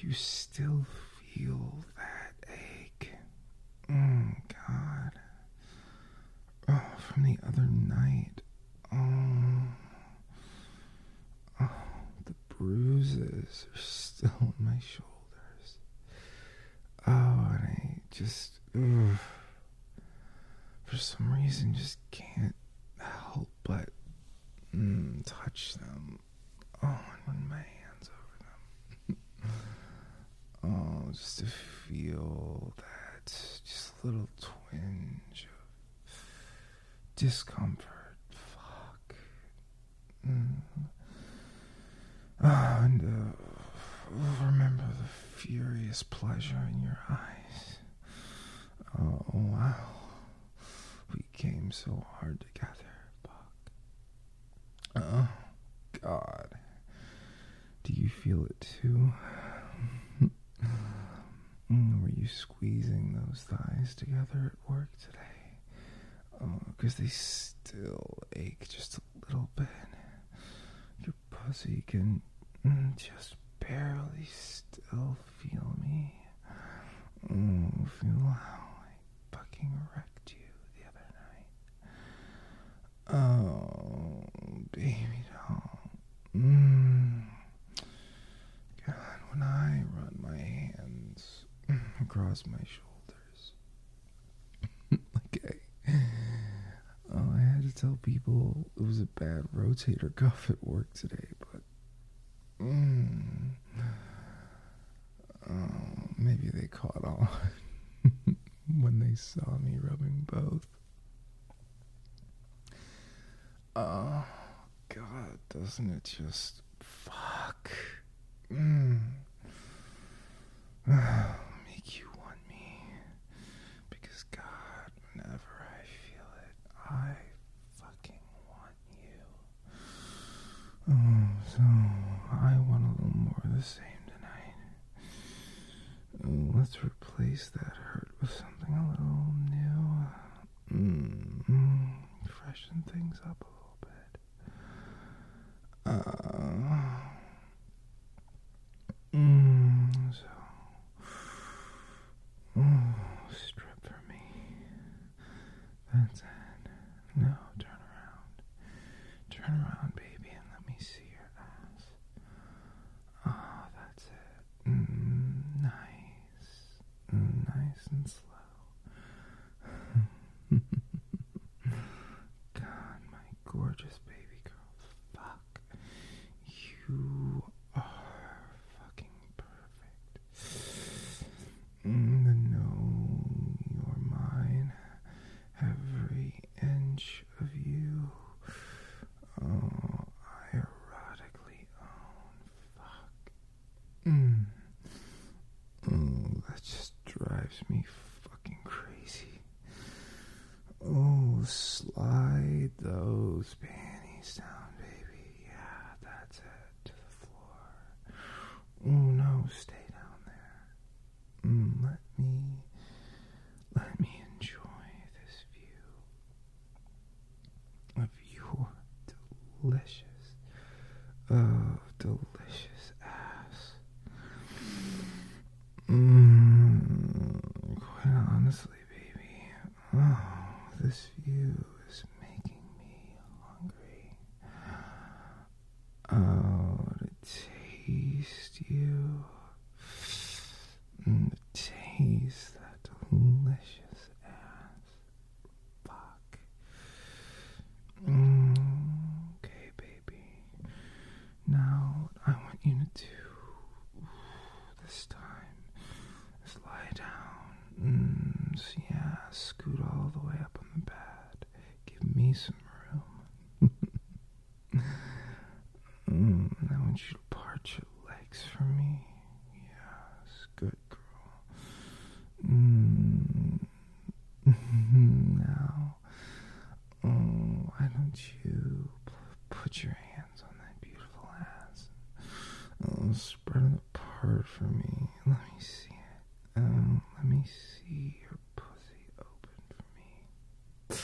you still feel that ache? God. Oh, from the other night. Oh, the bruises are still on my shoulders. Oh, and I just, for some reason, just can't help but touch them. Oh, and run my hands over them. Oh, just to feel that just little twinge of discomfort. Fuck. And remember the furious pleasure in your eyes. Oh, wow. We came so hard together. Fuck. Oh, God. Do you feel it too? Were you squeezing those thighs together at work today? Oh, because they still ache just a little bit. Your pussy can just barely still feel me. Feel how I fucking wrecked you the other night. Oh, baby doll. God, when I run my hands across my shoulders. Okay. Oh, I had to tell people it was a bad rotator cuff at work today, but maybe they caught on when they saw me rubbing both. Oh, God, doesn't it just fuck? Make you want me. Because, God, whenever I feel it, I fucking want you. Oh, so I want a little more of the same tonight. Let's replace that hurt with something a little new. Freshen things up a little bit. Strip for me. That's it. Now turn around. Turn around, baby, and let me see your ass. Oh, that's it. Nice. Nice and slow. God, my gorgeous baby girl. Fuck. You are fucking perfect. To know you're mine. Every inch of you. Oh, I erotically own. Fuck. Oh, that just drives me fucking crazy. Oh, slide those panties down, baby. Yeah, that's it. To the floor. Oh, no, stay down there. Let me enjoy this view of your delicious ass. Quite honestly, baby, this view is making me hungry. Oh, to taste you. Taste that delicious ass. Fuck. Okay, baby. Now, what I want you to do this time is lie down. So yeah, scoot all the way up on the bed. Give me some room. I want you to part your legs for me. Yes, good girl. Now, why don't you put your hands on that beautiful ass? Spread it apart for me. Let me see it. Let me see your pussy open for me.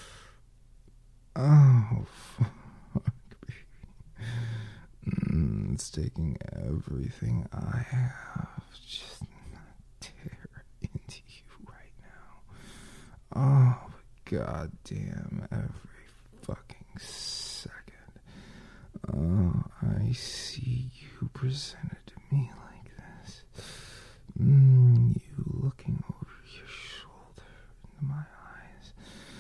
Oh, fuck, baby. It's taking everything I have just tear into you right now. Oh, goddamn, every fucking second. Oh, I see you presented to me like this. You looking over your shoulder into my eyes.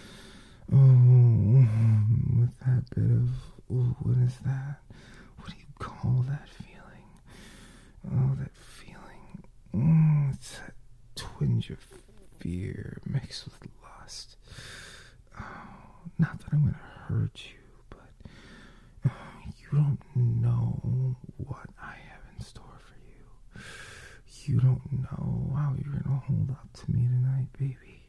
Oh, with that bit of, what is that? What do you call that feeling? Oh, that feeling. It's that twinge of fear mixed with lust. Oh, not that I'm gonna hurt you, but you don't know what I have in store for you. You don't know how you're gonna hold up to me tonight, baby.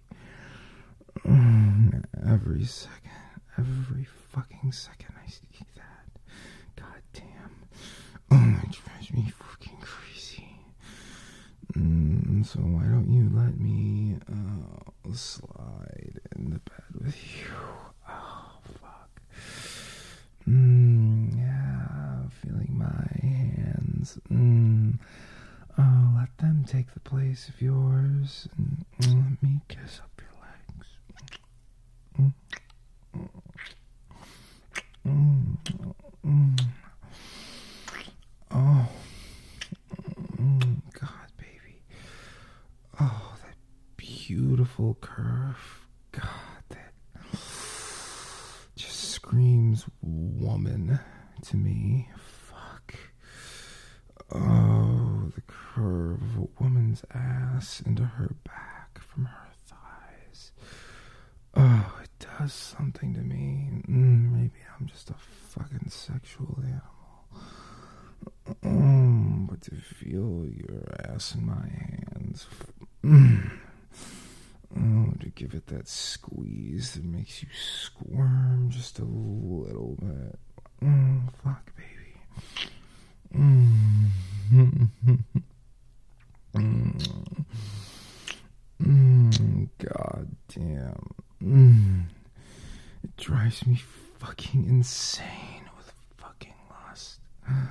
Every second, every fucking second I see that. God damn. It drives me fucking crazy. So why don't you let me slide in the bed with you? Oh, fuck. Yeah, feeling my hands. Oh, let them take the place of yours, and let me kiss up your legs. Oh, God, baby. Oh, that beautiful curve. God, that just screams woman to me. Fuck. Oh, the curve of a woman's ass into her back from her thighs. Oh, it does something to me. Maybe I'm just a fucking sexual animal. But to feel your ass in my hands. Oh, to give it that squeeze that makes you squirm just a little bit. Fuck, baby. God damn. It drives me fucking insane with fucking lust.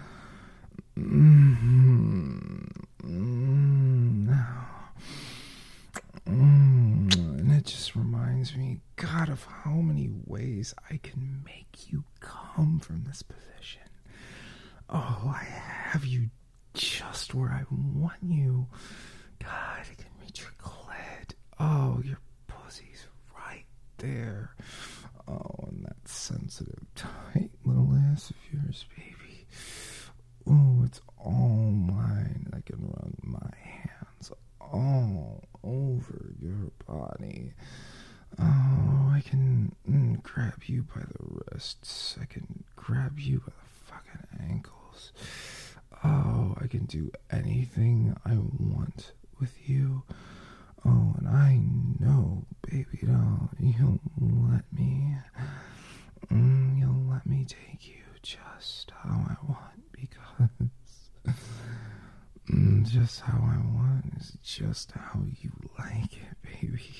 And it just reminds me, God, of how many ways I can make you come from this position. Oh, I have you just where I want you. God, I can reach your clit. Oh, your pussy's right there. Oh, and that sensitive, tight little ass of yours, baby. Oh, it's all mine. I can run my hands all over your body. Oh, I can grab you by the wrists. I can grab you by the fucking ankles. Oh, I can do anything I want with you. Oh, and I know, baby doll, you'll let me. You'll let me take you just how I want, because just how I want is just how you like it, baby.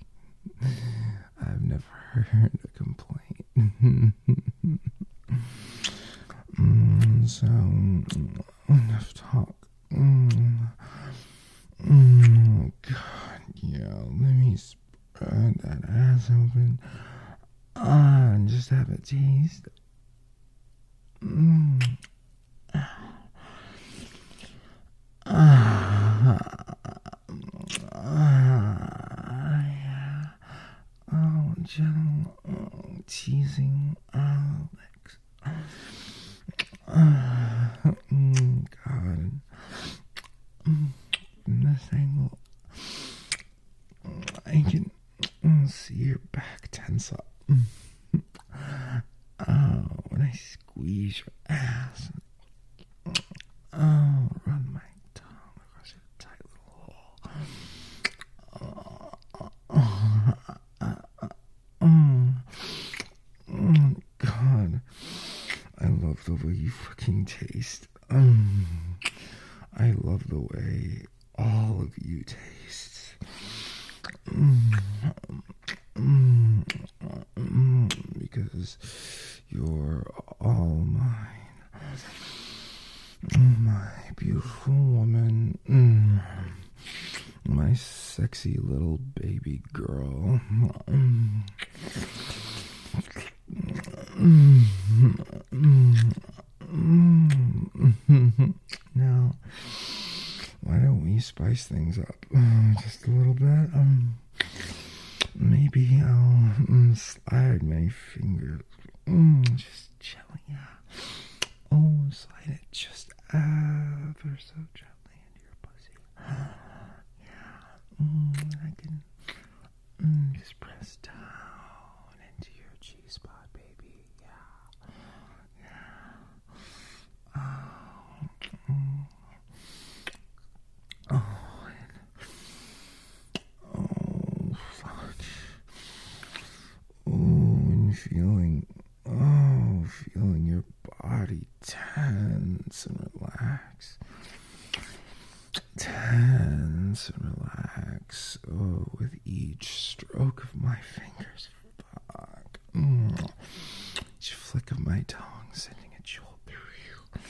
I've never heard a complaint. So, enough talk. God, yeah, let me spread that ass open. And just have a taste. Oh, gentle teasing legs. God. From this angle, I can see your back tense up. Oh, when I squeeze your ass. Oh, run my tongue across your tight little hole. God, I love the way you fucking taste. I love the way all of you taste. Because you're all mine. My beautiful woman. sexy little baby girl. Now, why don't we spice things up just a little bit? Maybe I'll slide my fingers, just gently. Oh, slide it just ever so gently into your pussy. I can just press down into your G-spot, baby. Fuck. And feeling your body tense and relax. With each stroke of my fingers. Fuck. Each flick of my tongue sending a jolt through you.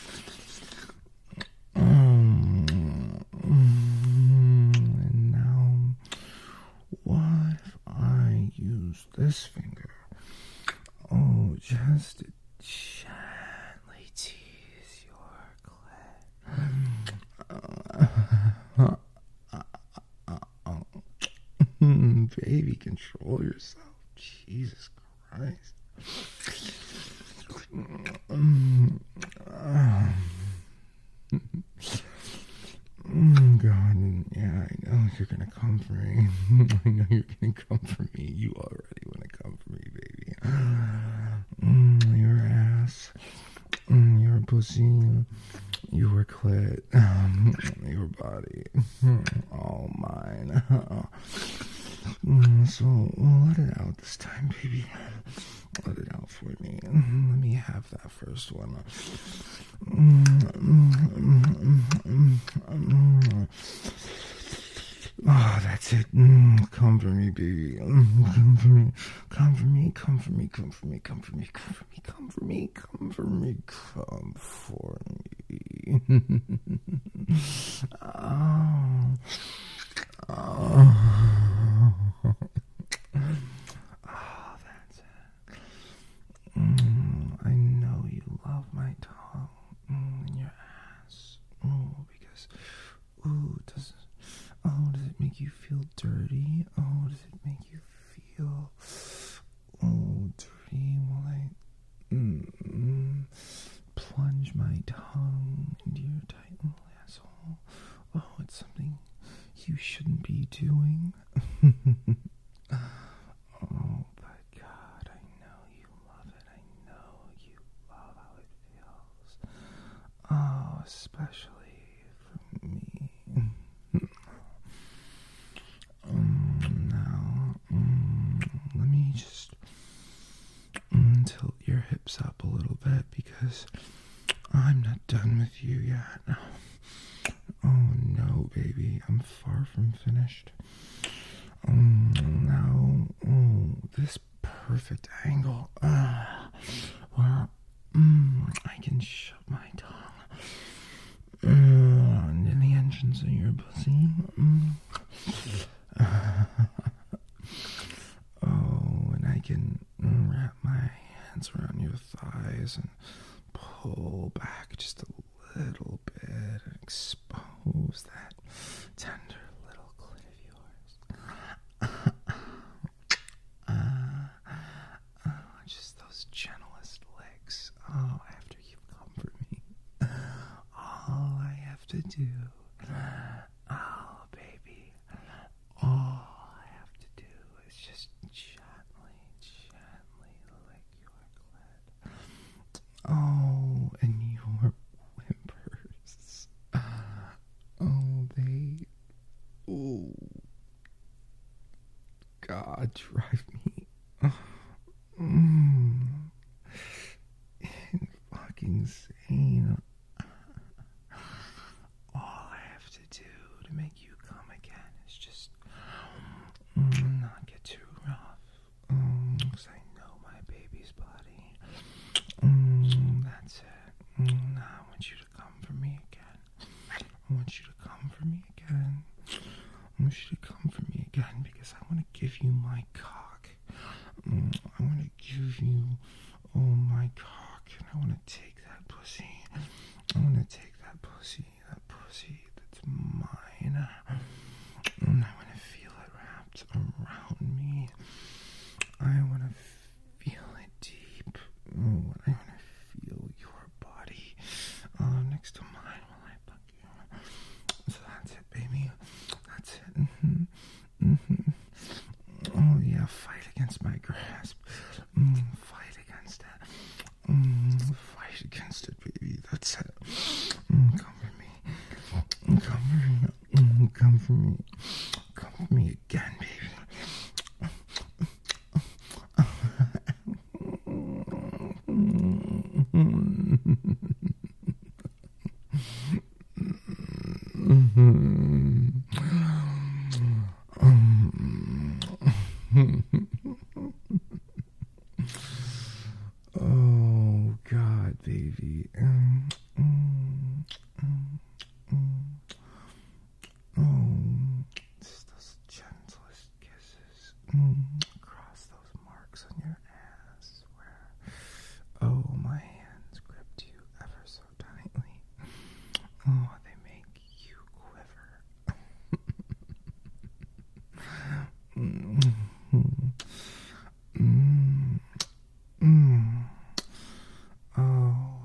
And now, what if I use this finger? Oh, just to gently tease your clit. Baby, control yourself. Jesus Christ. God, yeah, I know you're gonna come for me. I know you're gonna come for me. You already wanna come for me, baby. Your ass, your pussy, your clit, your body, all mine. So let it out this time, baby. Let it out for me. Let me have that first one. Oh, that's it. Come for me, baby. Come for me. Come for me. Come for me. Come for me. Come for me. Come for me. Come for me. Come for me. Come for me. Oh. Oh. Oh, that's it. I know you love my tongue and your ass. Because, does it make you feel dirty? Oh, does it make you feel, dirty while I, plunge my tongue into your tight little asshole? Oh, it's something you shouldn't be doing. Oh, but God, I know you love it. I know you love how it feels. Oh, especially for me. Now, let me just tilt your hips up a little bit because I'm not done with you yet. Oh no, baby, I'm far from finished. Now, this perfect angle, where I can shut my tongue in the entrance of your pussy. And I can wrap my hands around your thighs and pull back just a little bit and expose that tender little clit of yours. Just those gentlest licks. Oh, after you've come for me. All I have to do. Oh, baby. All I have to do is just gently lick your clit. Oh, and your whimpers. Oh, babe. Oh. God, drive me fucking insane. All I give you my cock. I want to give you, my cock, and I want to take that pussy. I want to take that pussy that's mine. And I want to feel it wrapped around me. I want to feel it deep. I want to feel your body next to mine while I fuck you. So that's it, baby. That's it. Oh yeah, fight against my grasp. Fight against it. Fight against it, baby. That's it. Come for me. Come for me. Come for me. Come for me again, baby. Oh God, baby. Just those gentlest kisses across those marks on your ass where, my hands gripped you ever so tightly. Oh, they make you quiver. Oh,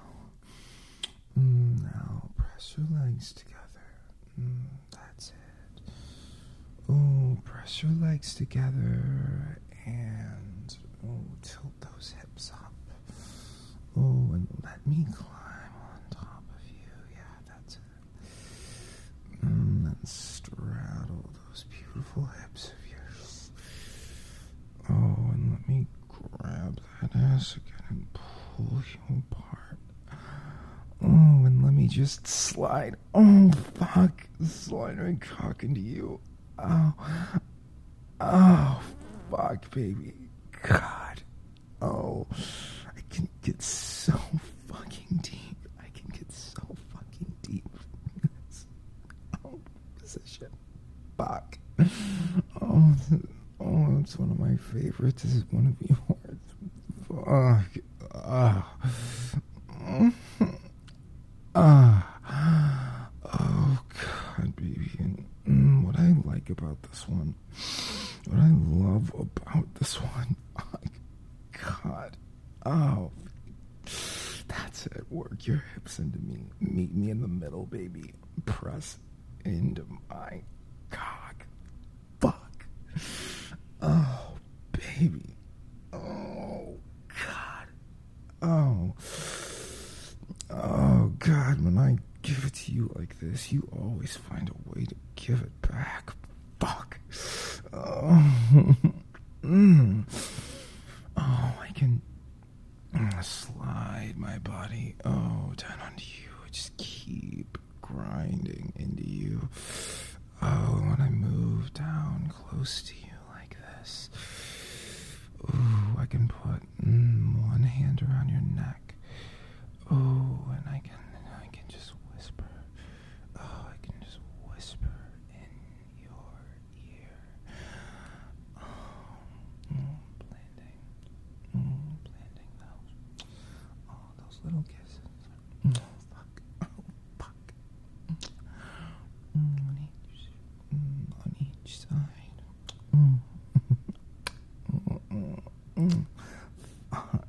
now press your legs together. That's it. Oh, press your legs together and tilt those hips up. Oh, and let me climb on top of you. Yeah, that's it. Then straddle those beautiful hips of yours. Oh, and let me grab that ass again and pull you apart. Oh, and let me just slide. Oh, fuck. Slide my cock into you. Oh, fuck, baby. God. Oh, I can get so fucking deep. I can get so fucking deep. Position. Fuck. Oh, it's one of my favorites. This is one of yours. Fuck. Oh, God, baby. And what I like about this one, what I love about this one, God. Oh, that's it. Work your hips into me. Meet me in the middle, baby. Press into my cock. Fuck. Oh, baby. Oh, God. Oh, God. When I give it to you like this, you always find a way to give it back. Fuck. I can slide my body, down onto you. Just keep grinding into you. Oh, when I move down close to you like this, I can put one hand around your neck. And I can just whisper. I can just whisper in your ear. Planting those little kisses. Fuck. On each side. Fuck.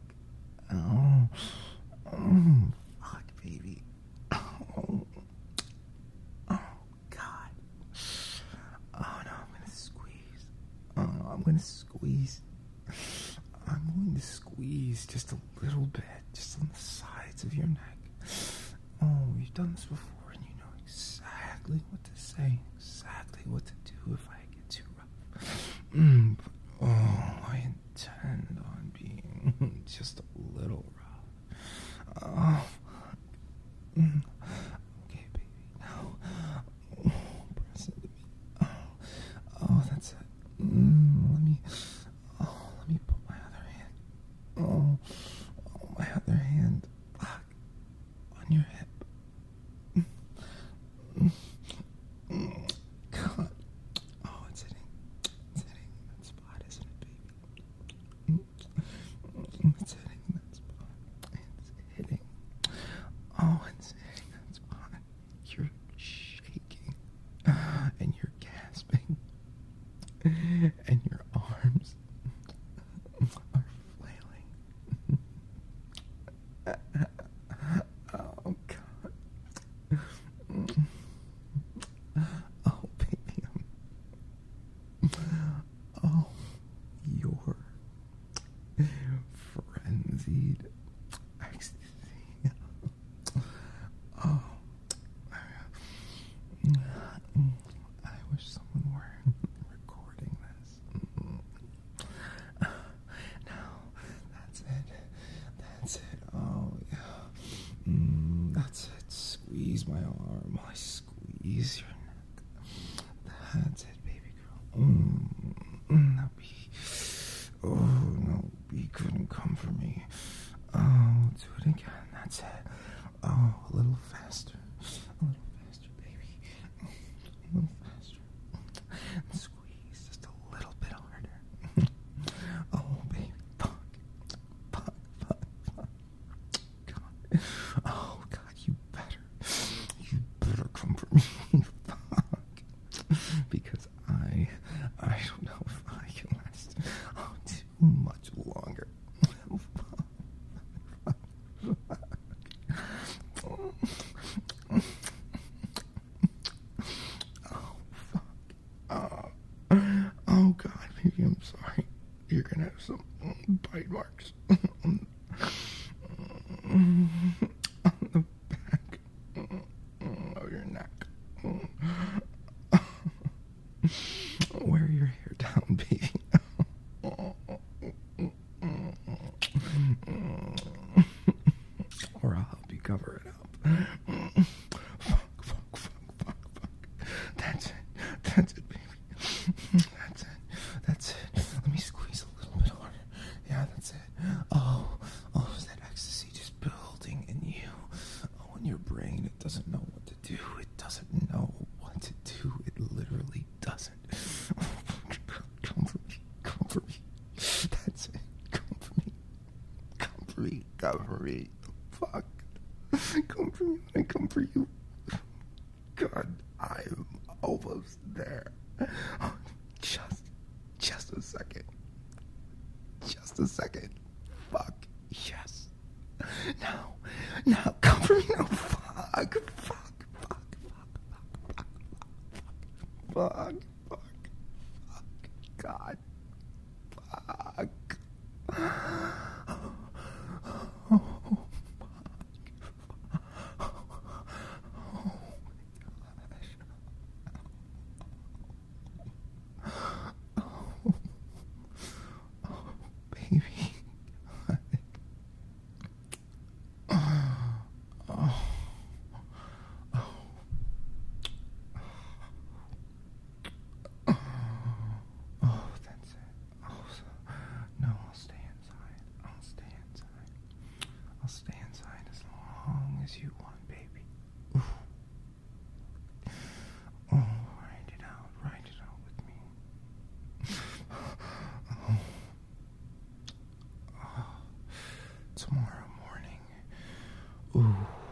Fuck, baby. Oh, God. Oh, no, I'm gonna squeeze. Oh, no, I'm going to squeeze. I'm going to squeeze just a little bit, just on the sides of your neck. Oh, we've done this before, and you know exactly what to say, exactly what to do if I get too rough. But, I intend on being just a little rough. Oh, okay, baby. Now, press into me. Oh, that's it. Let me put my other hand. My other hand. Fuck. On your hip. God. Oh, it's hitting. Ecstasy. Ecstasy. Oh. I wish someone were recording this. No, that's it. That's it. Oh, yeah. That's it. Squeeze my arm. I squeeze your neck. That's it, baby girl. Now B. Oh, no, B couldn't come for me. Oh, do it again. That's it. Oh, a little faster. A little faster, baby. A little faster. Squeeze just a little bit harder. Oh, baby. Fuck. Fuck, fuck, fuck. God. Oh, God, you better come for me. Fuck. Because I don't know if I can last too much longer. Oh, God, baby, I'm sorry. You're gonna have some bite marks on the back of your neck. Wear your hair down, baby. Or I'll help you cover it up. Fuck. That's it, baby. That's it. Let me squeeze a little bit harder. Yeah, that's it. Oh, is that ecstasy just building in you? Oh, in your brain, it doesn't know what to do. It doesn't know what to do. It literally doesn't. Come for me. That's it. Come for me. Fuck. Come for me when I come for you. God, I'm almost there. Just a second. Just a second. Fuck. Yes. Now, come for me. No, fuck. God. Fuck. Baby. Oh, that's it. Oh, no, I'll stay inside. I'll stay inside as long as you want, baby. Oof. Oh, write it out with me. Tomorrow morning. Ooh.